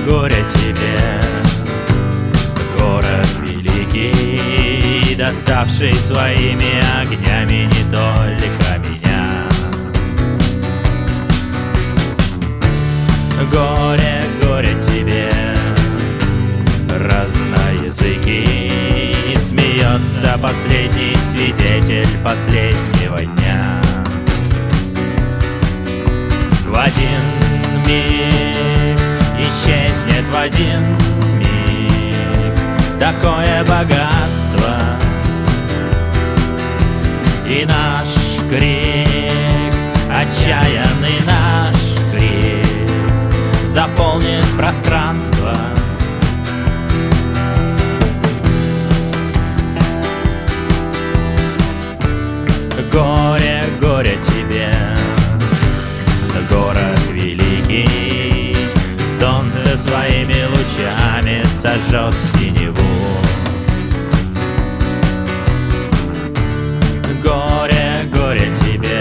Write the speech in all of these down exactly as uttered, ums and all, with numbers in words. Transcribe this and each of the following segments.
горе тебе, город великий, доставший своими огнями не только меня. Горе, горе тебе, разноязыкий, смеется последний свидетель последнего дня. В один миг исчезнет, в один миг такое богатство, и наш крик, отчаянный наш крик, заполнит пространство. Горе, горе тебе, город великий, солнце своими лучами сожжет синеву. Горе, горе тебе,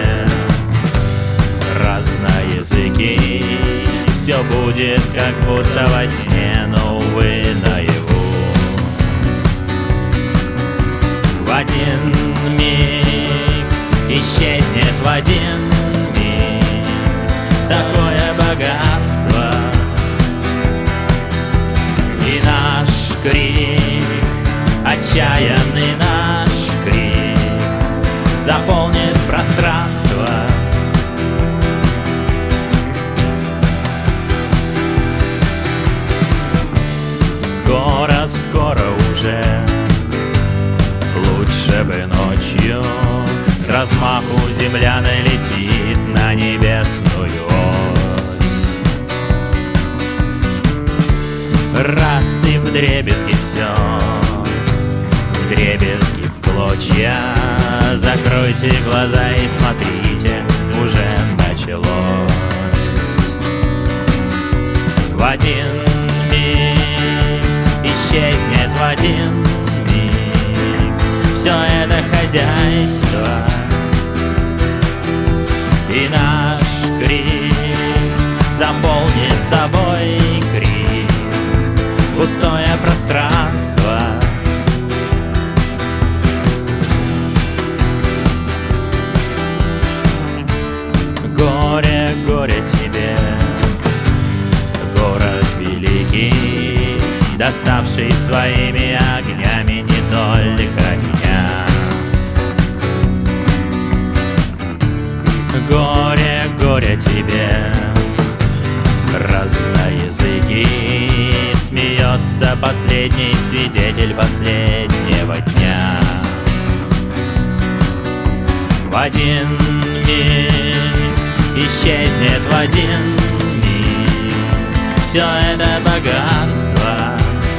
разноязыкий, все будет как будто во сне, но, увы, наяву. В один миг исчезнет, в один миг такое богатство, и наш крик, отчаянный наш крик, заполнит пространство. Скоро, скоро уже, лучше бы ночью, с размаху земля налетит на небесную ось. Раз и вдребезги все, вдребезги в клочья. Закройте глаза и смотрите, уже началось. В один миг исчезнет, в один миг все это хозяйство, и наш крик заполнит собой крик, пустое пространство. Горе, горе тебе, город великий, доставший своими огнями не только меня. Горе, горе тебе, разноязыкий, смеется последний свидетель последнего дня. В один миг исчезнет, в один миг все это богатство,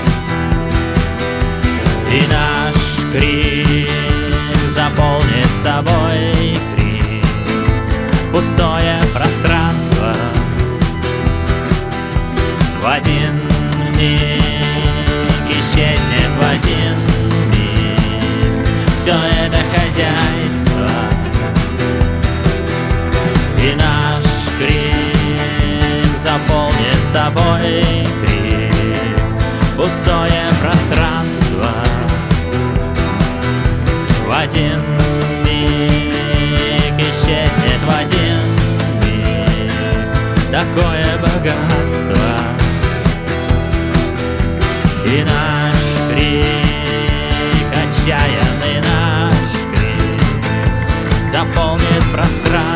и наш крик заполнит собой крик, пустое пространство. В один миг исчезнет, в один миг все это хозяйство, и наш крик заполнит собой крик, пустое пространство. В один миг исчезнет, в один миг такое богатство, и наш крик, отчаянный наш крик, заполнит пространство.